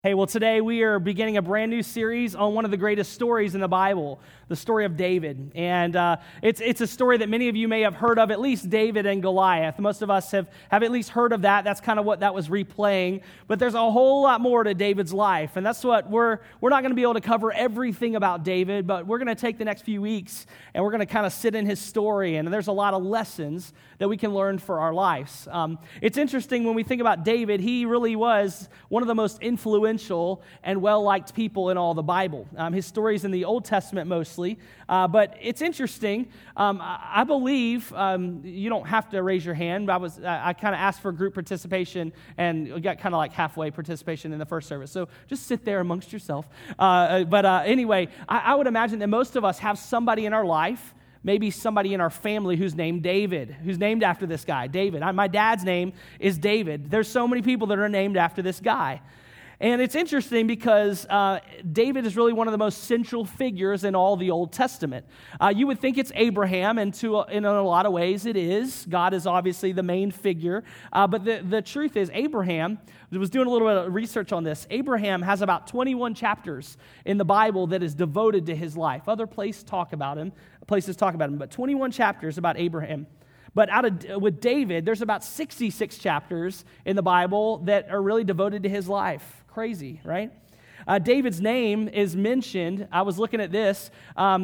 Hey, well, today we are beginning a brand new series on one of the greatest stories in the Bible, the story of David. And it's a story that many of you may have heard of, at least David and Goliath. Most of us have at least heard of that. That's kind of what that was replaying. But there's a whole lot more to David's life. And that's what we're not going to be able to cover everything about David, but we're going to take the next few weeks and we're going to kind of sit in his story. And there's a lot of lessons that we can learn for our lives. It's interesting when we think about David, he really was one of the most influential and well-liked people in all the Bible. His story's in the Old Testament mostly, but it's interesting. I believe, you don't have to raise your hand, but I kind of asked for group participation, and we got kind of like halfway participation in the first service, so just sit there amongst yourself. Anyway, I would imagine that most of us have somebody in our life, maybe somebody in our family who's named David, who's named after this guy, David. My dad's name is David. There's so many people that are named after this guy. And it's interesting because David is really one of the most central figures in all the Old Testament. You would think it's Abraham, and in a lot of ways it is. God is obviously the main figure. But the truth is, Abraham, I was doing a little bit of research on this. Abraham has about 21 chapters in the Bible that is devoted to his life. Other places talk about him, but 21 chapters about Abraham. But with David, there's about 66 chapters in the Bible that are really devoted to his life. Crazy, right? David's name is mentioned. I was looking at this.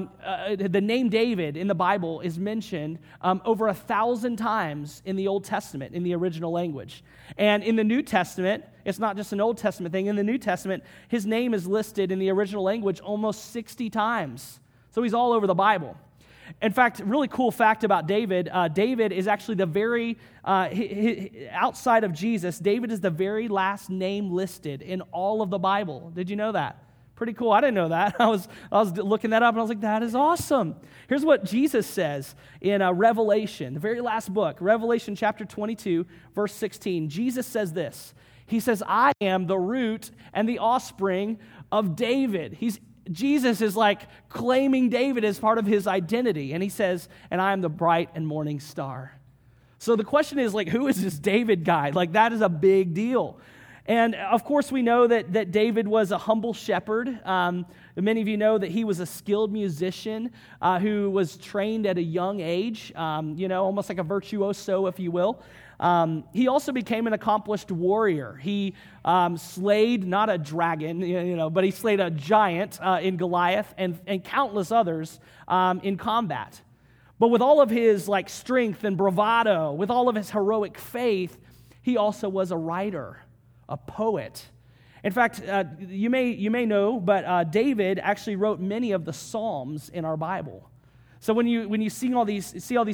The name David in the Bible is mentioned over 1,000 times in the Old Testament, in the original language. And in the New Testament, it's not just an Old Testament thing. In the New Testament, his name is listed in the original language almost 60 times. So he's all over the Bible. In fact, really cool fact about David, David is actually the very, outside of Jesus, David is the very last name listed in all of the Bible. Did you know that? Pretty cool. I didn't know that. I was looking that up and I was like, that is awesome. Here's what Jesus says in Revelation, the very last book, Revelation chapter 22, verse 16. Jesus says this. He says, I am the root and the offspring of David. Jesus is like claiming David as part of his identity. And he says, and I am the bright and morning star. So the question is, like, who is this David guy? Like, that is a big deal. And of course, we know that David was a humble shepherd. Many of you know that he was a skilled musician who was trained at a young age, almost like a virtuoso, if you will. He also became an accomplished warrior. He slayed, not a dragon, but he slayed a giant in Goliath and countless others in combat. But with all of his strength and bravado, with all of his heroic faith, he also was a writer, a poet. In fact, you may know, but David actually wrote many of the Psalms in our Bible. So when you see all these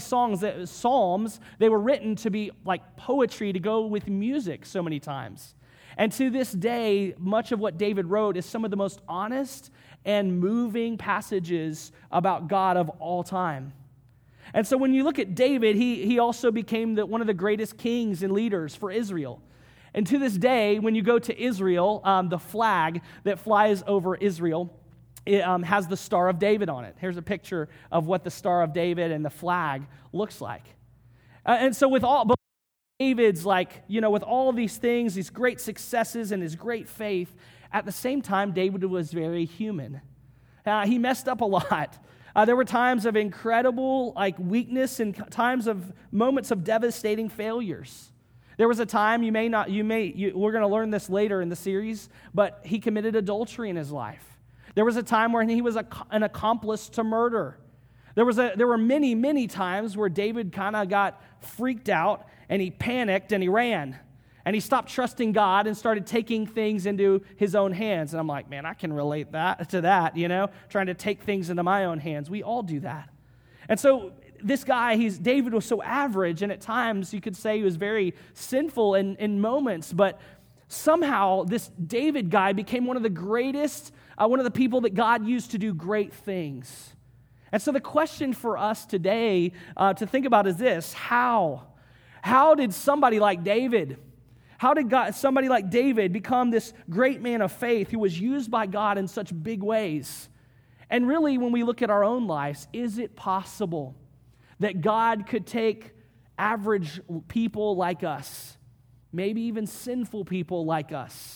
Psalms, they were written to be like poetry to go with music so many times. And to this day, much of what David wrote is some of the most honest and moving passages about God of all time. And so when you look at David, he also became one of the greatest kings and leaders for Israel. And to this day, when you go to Israel, the flag that flies over Israel, it has the Star of David on it. Here's a picture of what the Star of David and the flag looks like. And so with all David's, with all these things, these great successes and his great faith, at the same time, David was very human. He messed up a lot. There were times of incredible weakness and moments of devastating failures. There was a time, we're going to learn this later in the series, but he committed adultery in his life. There was a time when he was an accomplice to murder. There were many, many times where David kind of got freaked out and he panicked and he ran. And he stopped trusting God and started taking things into his own hands. And I'm like, man, I can relate to that, trying to take things into my own hands. We all do that. And so this guy, David was so average, and at times you could say he was very sinful in moments, but somehow this David guy became one of the greatest, one of the people that God used to do great things. And so the question for us today to think about is this: how did somebody like David, somebody like David become this great man of faith who was used by God in such big ways? And really, when we look at our own lives, is it possible that God could take average people like us, maybe even sinful people like us,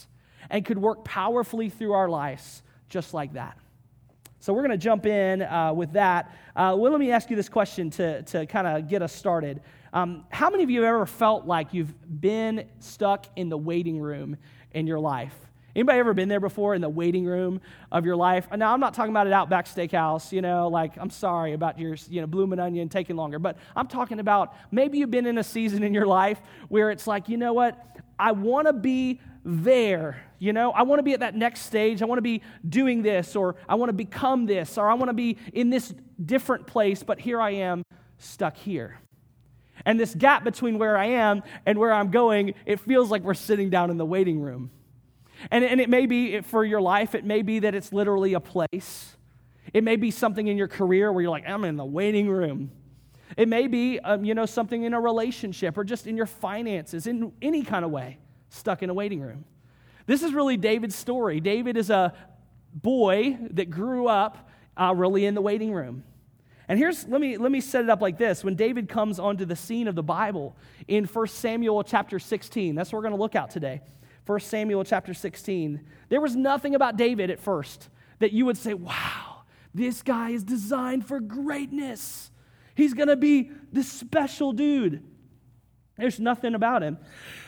and could work powerfully through our lives just like that. So we're going to jump in with that. Well, let me ask you this question to kind of get us started. How many of you have ever felt like you've been stuck in the waiting room in your life? Anybody ever been there before in the waiting room of your life? Now, I'm not talking about at Outback Steakhouse, like, I'm sorry about your, bloomin' onion taking longer, but I'm talking about maybe you've been in a season in your life where it's like, you know what, I want to be there, I want to be at that next stage, I want to be doing this, or I want to become this, or I want to be in this different place, but here I am stuck here. And this gap between where I am and where I'm going, it feels like we're sitting down in the waiting room. And it may be, for your life, it may be that it's literally a place. It may be something in your career where you're like, I'm in the waiting room. It may be, something in a relationship or just in your finances, in any kind of way, stuck in a waiting room. This is really David's story. David is a boy that grew up really in the waiting room. And let me set it up like this. When David comes onto the scene of the Bible in 1 Samuel chapter 16, that's what we're going to look at today. 1 Samuel chapter 16. There was nothing about David at first that you would say, wow, this guy is designed for greatness. He's going to be this special dude. There's nothing about him.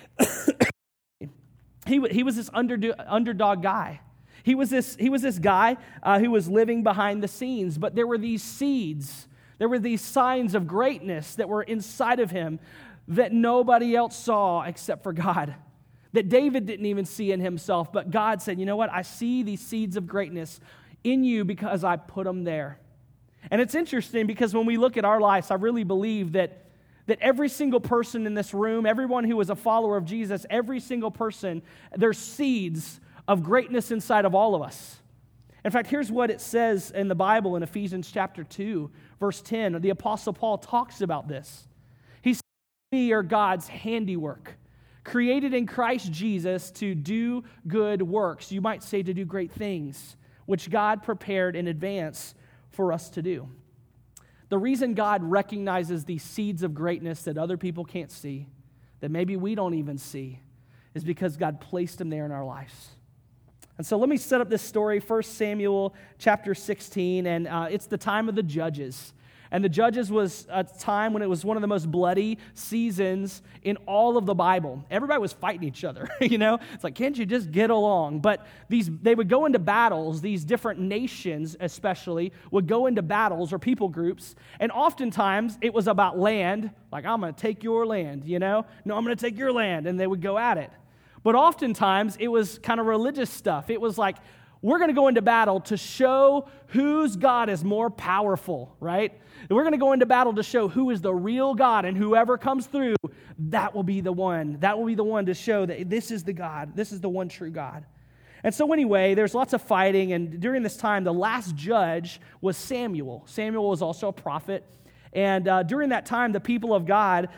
He was this underdog guy. He was this guy who was living behind the scenes, but there were these seeds. There were these signs of greatness that were inside of him that nobody else saw except for God. That David didn't even see in himself, but God said, you know what? I see these seeds of greatness in you because I put them there. And it's interesting because when we look at our lives, I really believe that every single person in this room, everyone who is a follower of Jesus, every single person, there's seeds of greatness inside of all of us. In fact, here's what it says in the Bible in Ephesians chapter 2, verse 10. The Apostle Paul talks about this. He says, we are God's handiwork, created in Christ Jesus to do good works. You might say to do great things, which God prepared in advance for us to do. The reason God recognizes these seeds of greatness that other people can't see, that maybe we don't even see, is because God placed them there in our lives. And so let me set up this story, 1 Samuel chapter 16, and it's the time of the Judges. And the Judges was a time when it was one of the most bloody seasons in all of the Bible. Everybody was fighting each other, It's like, can't you just get along? But they would go into battles. These different nations especially would go into battles or people groups. And oftentimes it was about land, like, I'm going to take your land, No, I'm going to take your land. And they would go at it. But oftentimes it was kind of religious stuff. It was like, we're going to go into battle to show whose God is more powerful, right? And we're going to go into battle to show who is the real God, and whoever comes through, that will be the one. That will be the one to show that this is the God. This is the one true God. And so anyway, there's lots of fighting, and during this time, the last judge was Samuel. Samuel was also a prophet. And during that time, the people of God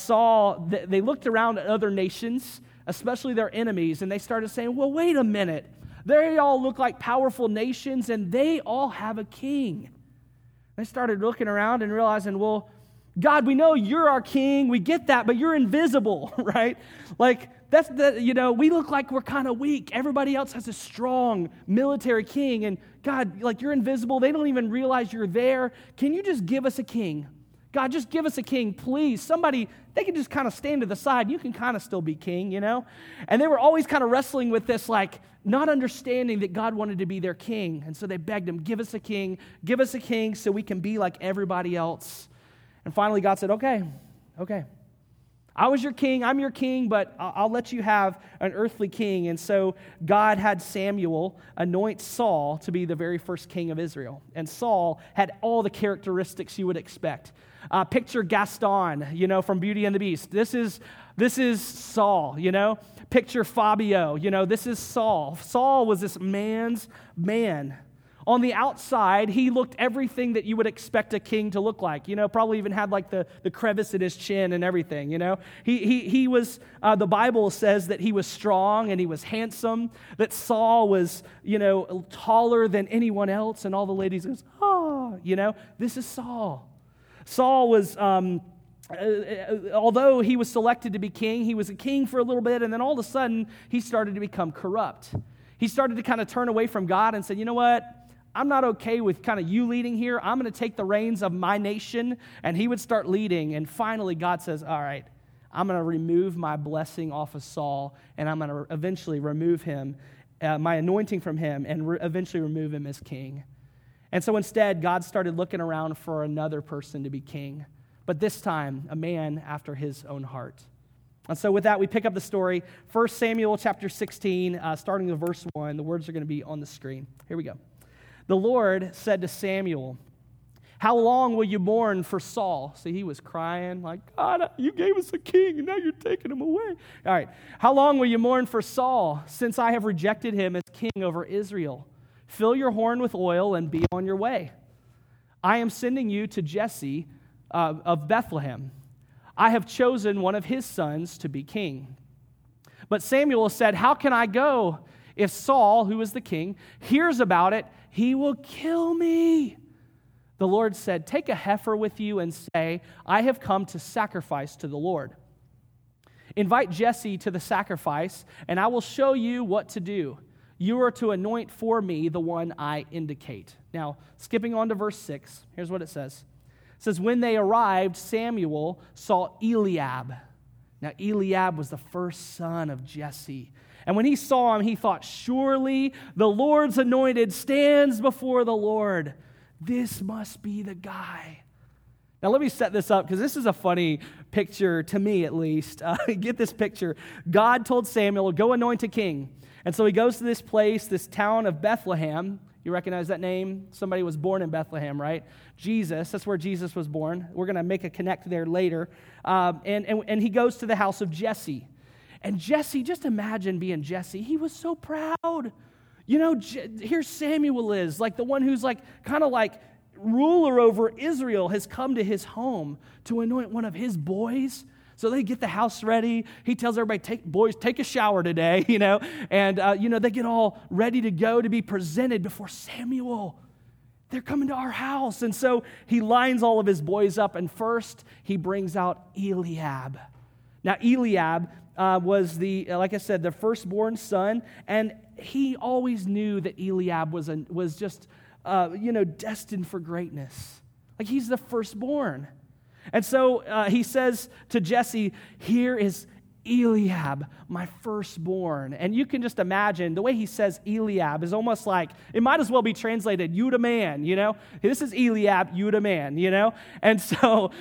they looked around at other nations, especially their enemies, and they started saying, well, wait a minute. They all look like powerful nations, and they all have a king. They started looking around and realizing, well, God, we know you're our king. We get that, but you're invisible, right? Like, we look like we're kind of weak. Everybody else has a strong military king, and God, like, you're invisible. They don't even realize you're there. Can you just give us a king? God, just give us a king, please. Somebody, they can just kind of stand to the side. You can kind of still be king, And they were always kind of wrestling with this, like, not understanding that God wanted to be their king. And so they begged him, give us a king so we can be like everybody else. And finally God said, okay. I was your king, I'm your king, but I'll let you have an earthly king. And so God had Samuel anoint Saul to be the very first king of Israel. And Saul had all the characteristics you would expect. Picture Gaston, from Beauty and the Beast. This is Saul, Picture Fabio, this is Saul. Saul was this man's man. On the outside, he looked everything that you would expect a king to look like. Probably even had like the crevice in his chin and everything, He was, the Bible says that he was strong and he was handsome, that Saul was, taller than anyone else, and all the ladies goes, this is Saul. Saul was although he was selected to be king, he was a king for a little bit, and then all of a sudden, he started to become corrupt. He started to kind of turn away from God and said, you know what? I'm not okay with kind of you leading here. I'm going to take the reins of my nation, and he would start leading, and finally God says, all right, I'm going to remove my blessing off of Saul, and I'm going to eventually remove him, my anointing from him, and eventually remove him as king. And so instead, God started looking around for another person to be king, but this time, a man after his own heart. And so with that, we pick up the story, 1 Samuel chapter 16, starting with verse 1. The words are going to be on the screen. Here we go. The Lord said to Samuel, how long will you mourn for Saul? See, he was crying like, God, you gave us a king, and now you're taking him away. All right. How long will you mourn for Saul, since I have rejected him as king over Israel? Fill your horn with oil and be on your way. I am sending you to Jesse of Bethlehem. I have chosen one of his sons to be king. But Samuel said, how can I go? If Saul, who is the king, hears about it, he will kill me. The Lord said, take a heifer with you and say, I have come to sacrifice to the Lord. Invite Jesse to the sacrifice, and I will show you what to do. You are to anoint for me the one I indicate. Now, skipping on to verse 6, here's what it says. It says, when they arrived, Samuel saw Eliab. Now, Eliab was the first son of Jesse. And when he saw him, he thought, surely the Lord's anointed stands before the Lord. This must be the guy. Now, let me set this up because this is a funny picture to me, at least. Get this picture. God told Samuel, go anoint a king. And so he goes to this place, this town of Bethlehem. You recognize that name? Somebody was born in Bethlehem, right? Jesus, that's where Jesus was born. We're going to make a connect there later. And he goes to the house of Jesse. And Jesse, just imagine being Jesse. He was so proud. You know, here Samuel is, like the one who's like kind of like ruler over Israel has come to his home to anoint one of his boys. So they get the house ready. He tells everybody, boys, take a shower today, you know. And, they get all ready to go to be presented before Samuel. They're coming to our house. And so he lines all of his boys up. And first, he brings out Eliab. Now, Eliab was like I said, the firstborn son. And he always knew that Eliab was just, destined for greatness. Like he's the firstborn. And so he says to Jesse, here is Eliab, my firstborn. And you can just imagine the way he says Eliab is almost like, it might as well be translated, you the man, you know? This is Eliab, you the man, you know? And so,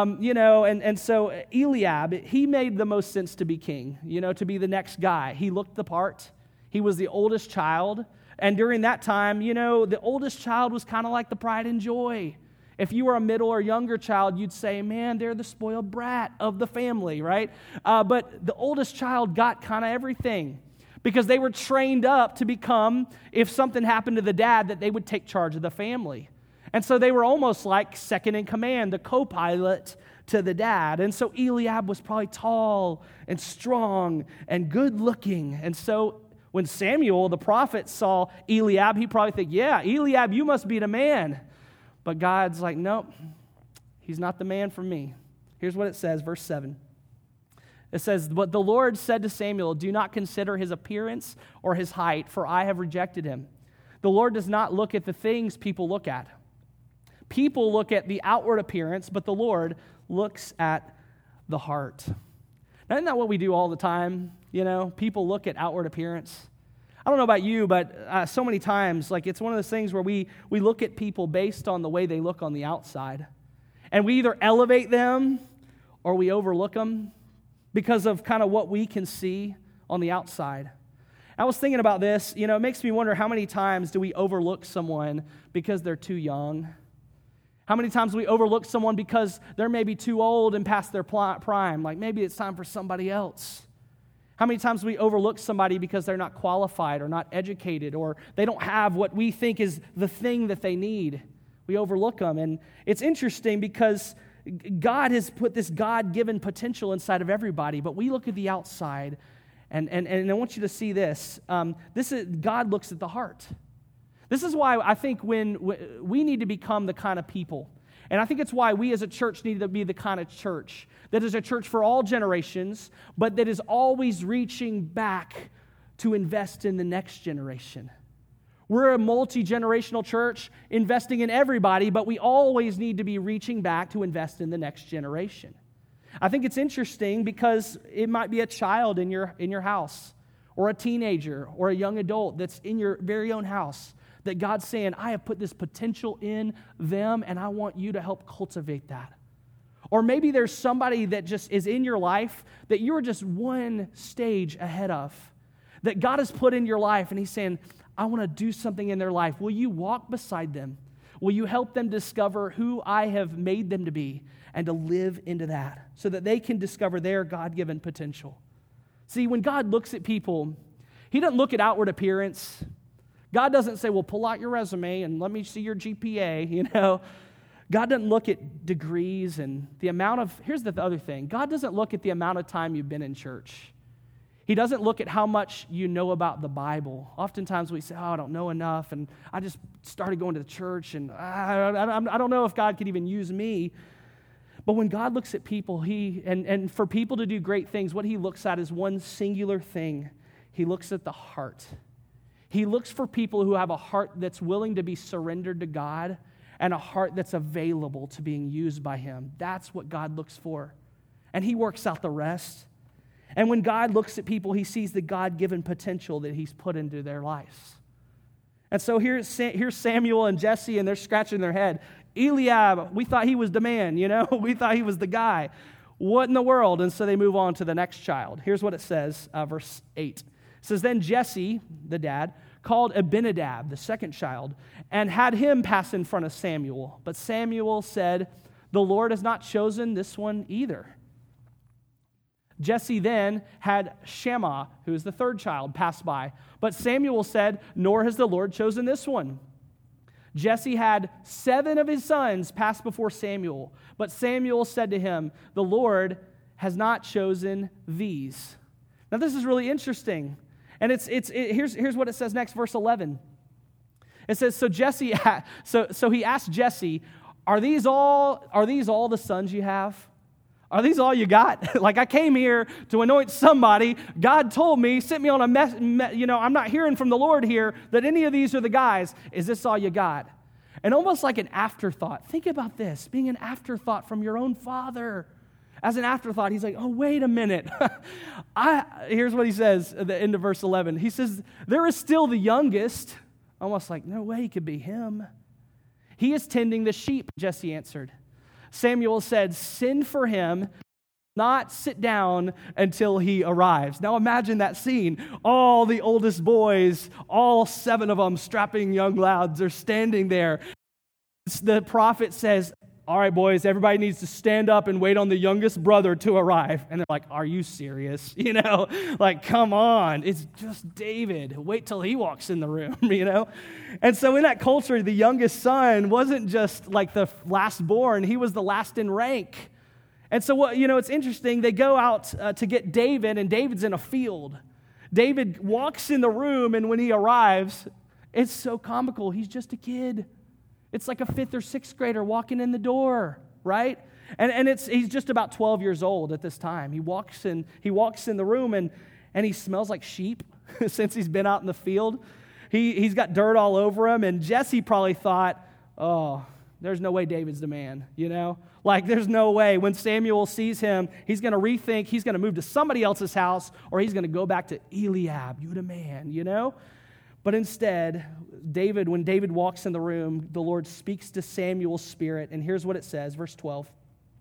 so Eliab, he made the most sense to be king, to be the next guy. He looked the part. He was the oldest child. And during that time, the oldest child was kind of like the pride and joy. If you were a middle or younger child, you'd say, man, they're the spoiled brat of the family, right? But the oldest child got kind of everything because they were trained up to become, if something happened to the dad, that they would take charge of the family. And so they were almost like second in command, the co-pilot to the dad. And so Eliab was probably tall and strong and good looking. And so when Samuel, the prophet, saw Eliab, he probably think, yeah, Eliab, you must be the man. But God's like, nope, he's not the man for me. Here's what it says, verse 7. It says, but the Lord said to Samuel, do not consider his appearance or his height, for I have rejected him. The Lord does not look at the things people look at. People look at the outward appearance, but the Lord looks at the heart. Now, isn't that what we do all the time? People look at outward appearance. I don't know about you, but so many times, like it's one of those things where we look at people based on the way they look on the outside. And we either elevate them or we overlook them because of kind of what we can see on the outside. I was thinking about this, it makes me wonder how many times do we overlook someone because they're too young? How many times do we overlook someone because they're maybe too old and past their prime? Like maybe it's time for somebody else. How many times do we overlook somebody because they're not qualified or not educated or they don't have what we think is the thing that they need? We overlook them. And it's interesting because God has put this God-given potential inside of everybody, but we look at the outside, and I want you to see this. God looks at the heart. This is why I think when we need to become the kind of people, And I think it's why we as a church need to be the kind of church that is a church for all generations, but that is always reaching back to invest in the next generation. We're a multi-generational church investing in everybody, but we always need to be reaching back to invest in the next generation. I think it's interesting because it might be a child in your house, or a teenager, or a young adult that's in your very own house, that God's saying, I have put this potential in them, and I want you to help cultivate that. Or maybe there's somebody that just is in your life that you're just one stage ahead of, that God has put in your life, and He's saying, I want to do something in their life. Will you walk beside them? Will you help them discover who I have made them to be and to live into that so that they can discover their God-given potential? See, when God looks at people, He doesn't look at outward appearance. God doesn't say, well, pull out your resume and let me see your GPA, God doesn't look at degrees and the amount of, here's the other thing. God doesn't look at the amount of time you've been in church. He doesn't look at how much you know about the Bible. Oftentimes we say, I don't know enough, and I just started going to the church, and I don't know if God could even use me. But when God looks at people, and for people to do great things, what He looks at is one singular thing. He looks at the heart. He looks for people who have a heart that's willing to be surrendered to God and a heart that's available to being used by Him. That's what God looks for. And He works out the rest. And when God looks at people, He sees the God-given potential that He's put into their lives. And so here's Samuel and Jesse, and they're scratching their head. Eliab, we thought he was the man, We thought he was the guy. What in the world? And so they move on to the next child. Here's what it says, verse 8. It says, then Jesse, the dad, called Abinadab, the second child, and had him pass in front of Samuel. But Samuel said, the Lord has not chosen this one either. Jesse then had Shammah, who is the third child, pass by. But Samuel said, nor has the Lord chosen this one. Jesse had 7 of his sons pass before Samuel. But Samuel said to him, the Lord has not chosen these. Now this is really interesting. And here's what it says next, verse 11. It says, so he asked Jesse, are these all the sons you have? Are these all you got? Like, I came here to anoint somebody. God told me, sent me on I'm not hearing from the Lord here that any of these are the guys. Is this all you got? And almost like an afterthought. Think about this, being an afterthought from your own father. As an afterthought, he's like, oh, wait a minute. Here's what he says at the end of verse 11. He says, there is still the youngest. Almost like, no way it could be him. He is tending the sheep, Jesse answered. Samuel said, send for him, not sit down until he arrives. Now imagine that scene. All the oldest boys, all 7 of them strapping young lads are standing there. The prophet says, all right, boys, everybody needs to stand up and wait on the youngest brother to arrive. And they're like, are you serious? Like, come on. It's just David. Wait till he walks in the room, And so in that culture, the youngest son wasn't just like the last born. He was the last in rank. And so, it's interesting. They go out to get David, and David's in a field. David walks in the room, and when he arrives, it's so comical. He's just a kid. It's like a 5th or 6th grader walking in the door, right? And he's just about 12 years old at this time. He walks in the room and he smells like sheep since he's been out in the field. He's got dirt all over him, and Jesse probably thought, oh, there's no way David's the man, Like, there's no way. When Samuel sees him, he's going to rethink, he's going to move to somebody else's house, or he's going to go back to Eliab, you the man, But instead, when David walks in the room, the Lord speaks to Samuel's spirit, and here's what it says, verse 12.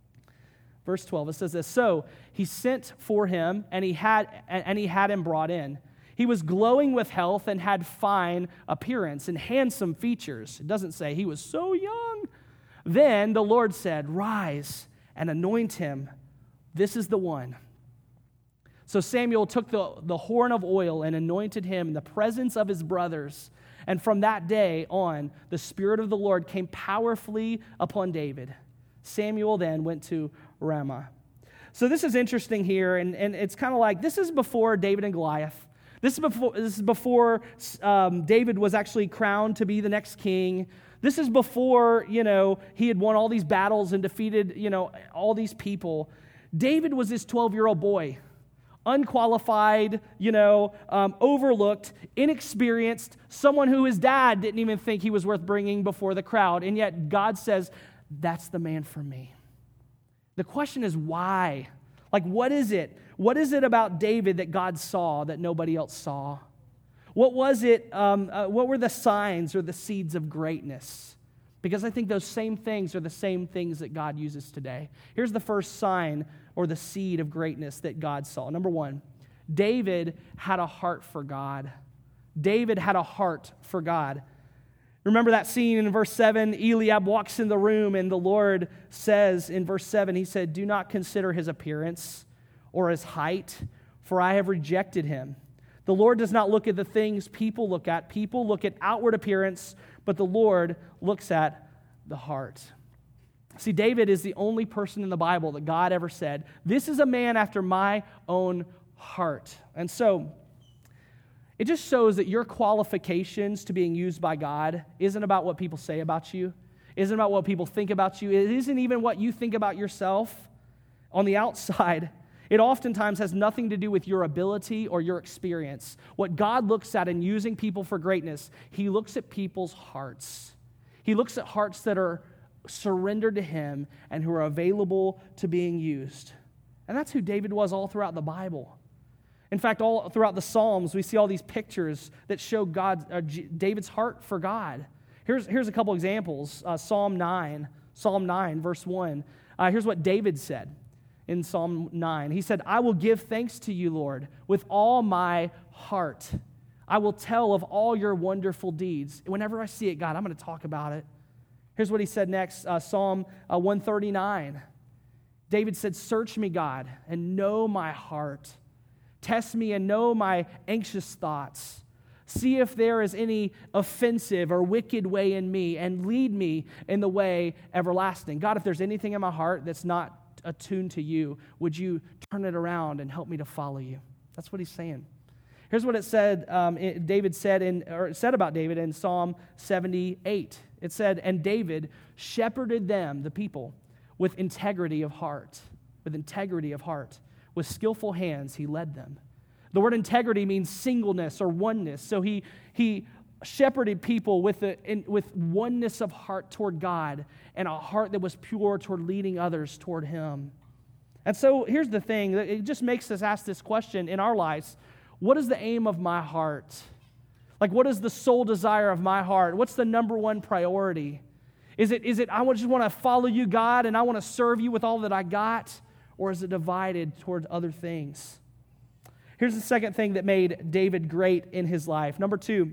Verse 12, it says this, so he sent for him, and he had him brought in. He was glowing with health and had fine appearance and handsome features. It doesn't say he was so young. Then the Lord said, rise and anoint him. This is the one. So Samuel took the horn of oil and anointed him in the presence of his brothers. And from that day on, the Spirit of the Lord came powerfully upon David. Samuel then went to Ramah. So this is interesting here, and it's kind of like, this is before David and Goliath. This is before David was actually crowned to be the next king. This is before, he had won all these battles and defeated, all these people. David was this 12-year-old boy, unqualified, overlooked, inexperienced, someone who his dad didn't even think he was worth bringing before the crowd. And yet God says, that's the man for me. The question is why? Like, what is it? What is it about David that God saw that nobody else saw? What was it? What were the signs or the seeds of greatness? Because I think those same things are the same things that God uses today. Here's the first sign or the seed of greatness that God saw. Number one, David had a heart for God. David had a heart for God. Remember that scene in verse 7? Eliab walks in the room and the Lord says in verse 7, he said, "Do not consider his appearance or his height, for I have rejected him. The Lord does not look at the things people look at. People look at outward appearance, but the Lord looks at the heart." See, David is the only person in the Bible that God ever said, "This is a man after my own heart." And so, it just shows that your qualifications to being used by God isn't about what people say about you, isn't about what people think about you, it isn't even what you think about yourself on the outside. It oftentimes has nothing to do with your ability or your experience. What God looks at in using people for greatness, he looks at people's hearts. He looks at hearts that are surrendered to him and who are available to being used. And that's who David was all throughout the Bible. In fact, all throughout the Psalms, we see all these pictures that show David's heart for God. Here's a couple examples. Psalm 9, verse 1. Here's what David said in Psalm 9. He said, "I will give thanks to you, Lord, with all my heart. I will tell of all your wonderful deeds." Whenever I see it, God, I'm going to talk about it. Here's what he said next, Psalm 139. David said, "Search me, God, and know my heart. Test me and know my anxious thoughts. See if there is any offensive or wicked way in me, and lead me in the way everlasting." God, if there's anything in my heart that's not attuned to you, would you turn it around and help me to follow you? That's what he's saying. Here's what it said. David said about David in Psalm 78. It said, "And David shepherded them, the people, with integrity of heart." With integrity of heart. With skillful hands, he led them. The word integrity means singleness or oneness. So he shepherded people with oneness of heart toward God and a heart that was pure toward leading others toward him. And so here's the thing. It just makes us ask this question in our lives. What is the aim of my heart? Like, what is the sole desire of my heart? What's the number one priority? Is it I just want to follow you, God, and I want to serve you with all that I got? Or is it divided toward other things? Here's the second thing that made David great in his life. Number two,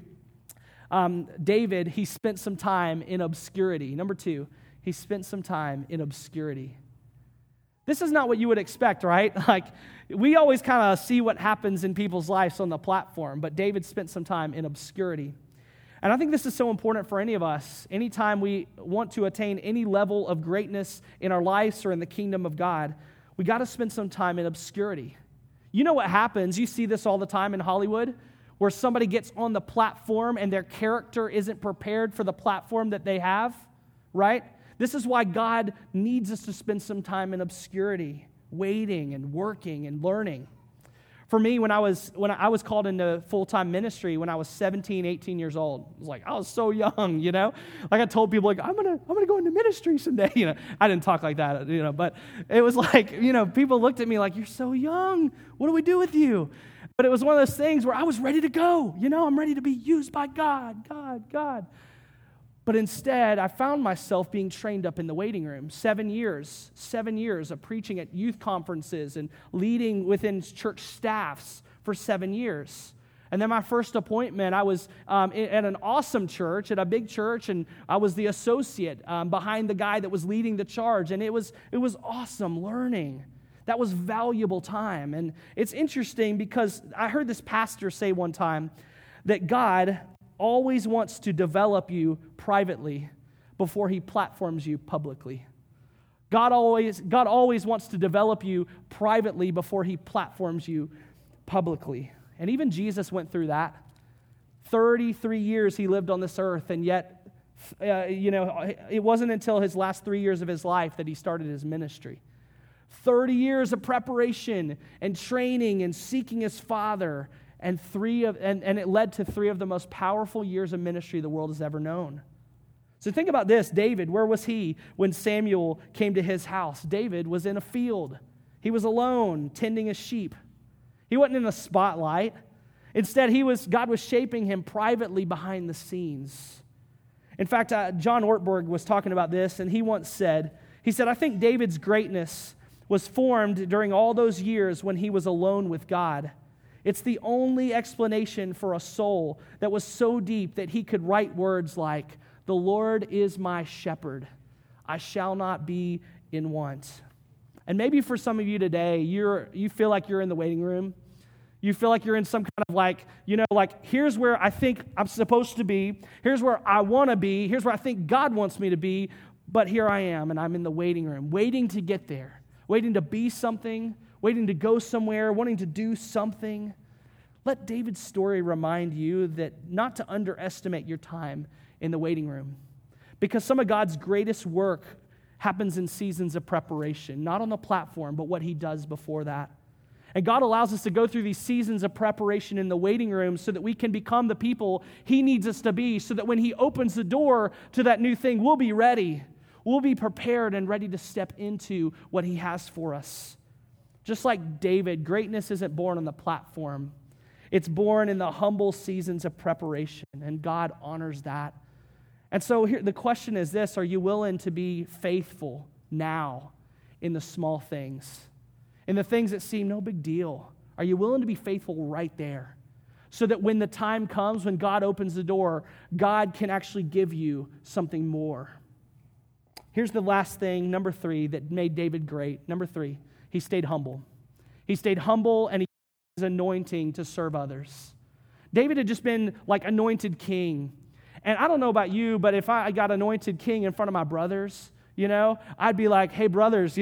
David, he spent some time in obscurity. Number two, he spent some time in obscurity. This is not what you would expect, right? Like, we always kind of see what happens in people's lives on the platform, but David spent some time in obscurity. And I think this is so important for any of us. Anytime we want to attain any level of greatness in our lives or in the kingdom of God, we got to spend some time in obscurity. You know what happens? You see this all the time in Hollywood, where somebody gets on the platform and their character isn't prepared for the platform that they have, right? This is why God needs us to spend some time in obscurity, waiting and working and learning. For me, when I was called into full-time ministry when I was 17, 18 years old, it was like, I was so young, Like, I told people, like, I'm gonna go into ministry someday, I didn't talk like that, but it was like, people looked at me like, you're so young, what do we do with you? But it was one of those things where I was ready to go, I'm ready to be used by God. But instead, I found myself being trained up in the waiting room. 7 years of preaching at youth conferences and leading within church staffs for 7 years. And then my first appointment, I was at an awesome church, at a big church, and I was the associate behind the guy that was leading the charge. And it was awesome learning. That was valuable time. And it's interesting because I heard this pastor say one time that God always wants to develop you privately before he platforms you publicly. God always wants to develop you privately before he platforms you publicly. And even Jesus went through that. 33 years he lived on this earth, and yet It wasn't until his last 3 years of his life that he started his ministry. 30 years of preparation and training and seeking his Father, and it led to 3 of the most powerful years of ministry the world has ever known. So think about this. David, where was he when Samuel came to his house? David was in a field. He was alone, tending his sheep. He wasn't in a spotlight. Instead, God was shaping him privately behind the scenes. In fact, John Ortberg was talking about this, and he once said, I think David's greatness was formed during all those years when he was alone with God. It's the only explanation for a soul that was so deep that he could write words like, "The Lord is my shepherd. I shall not be in want." And maybe for some of you today, you feel like you're in the waiting room. You feel like you're in some kind of here's where I think I'm supposed to be. Here's where I want to be. Here's where I think God wants me to be. But here I am, and I'm in the waiting room, waiting to get there, waiting to be something, waiting to go somewhere, wanting to do something. Let David's story remind you that not to underestimate your time in the waiting room, because some of God's greatest work happens in seasons of preparation, not on the platform, but what he does before that. And God allows us to go through these seasons of preparation in the waiting room so that we can become the people he needs us to be, so that when he opens the door to that new thing, we'll be ready. We'll be prepared and ready to step into what he has for us. Just like David, greatness isn't born on the platform. It's born in the humble seasons of preparation, and God honors that. And so here, the question is this: are you willing to be faithful now in the small things? In the things that seem no big deal? Are you willing to be faithful right there? So that when the time comes, when God opens the door, God can actually give you something more. Here's the last thing, number 3, that made David great. Number 3, he stayed humble. He stayed humble, and he used his anointing to serve others. David had just been anointed king. And I don't know about you, but if I got anointed king in front of my brothers, I'd be like, "Hey, brothers,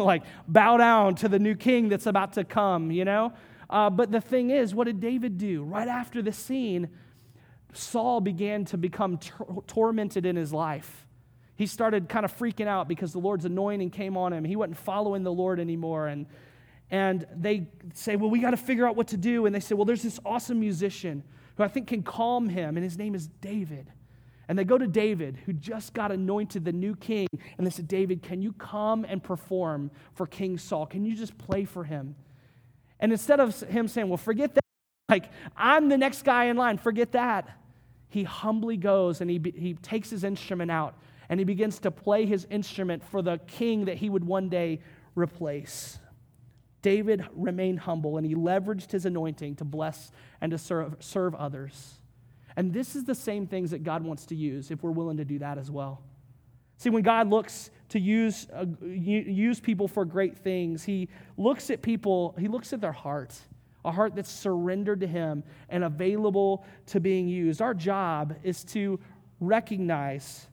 bow down to the new king that's about to come, But the thing is, what did David do? Right after the scene, Saul began to become tormented in his life. He started kind of freaking out because the Lord's anointing came on him. He wasn't following the Lord anymore. And they say, "Well, we got to figure out what to do." And they say, "Well, there's this awesome musician who I think can calm him, and his name is David." And they go to David, who just got anointed the new king, and they said, "David, can you come and perform for King Saul? Can you just play for him?" And instead of him saying, "Well, forget that, I'm the next guy in line, forget that," he humbly goes and he takes his instrument out, and he begins to play his instrument for the king that he would one day replace. David remained humble, and he leveraged his anointing to bless and to serve others. And this is the same things that God wants to use if we're willing to do that as well. See, when God looks to use people for great things, he looks at people, he looks at their heart, a heart that's surrendered to him and available to being used. Our job is to recognize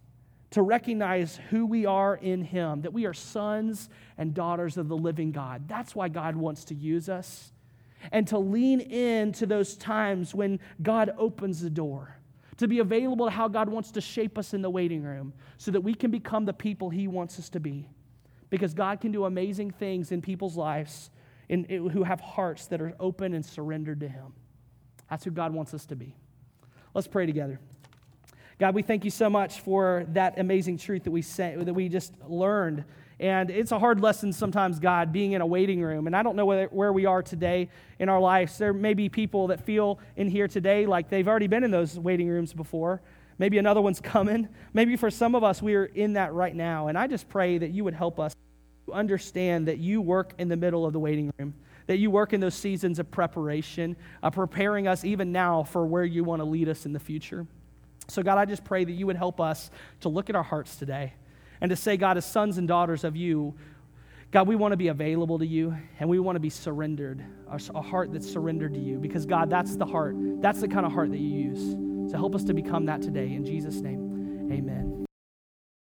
who we are in him, that we are sons and daughters of the living God. That's why God wants to use us. And to lean into those times when God opens the door, to be available to how God wants to shape us in the waiting room so that we can become the people he wants us to be. Because God can do amazing things in people's lives who have hearts that are open and surrendered to him. That's who God wants us to be. Let's pray together. God, we thank you so much for that amazing truth that we just learned. And it's a hard lesson sometimes, God, being in a waiting room. And I don't know where we are today in our lives. There may be people that feel in here today like they've already been in those waiting rooms before. Maybe another one's coming. Maybe for some of us, we are in that right now. And I just pray that you would help us to understand that you work in the middle of the waiting room, that you work in those seasons of preparation, preparing us even now for where you want to lead us in the future. So, God, I just pray that you would help us to look at our hearts today and to say, God, as sons and daughters of you, God, we want to be available to you, and we want to be surrendered, a heart that's surrendered to you, because, God, that's the heart. That's the kind of heart that you use. So help us to become that today. In Jesus' name, amen.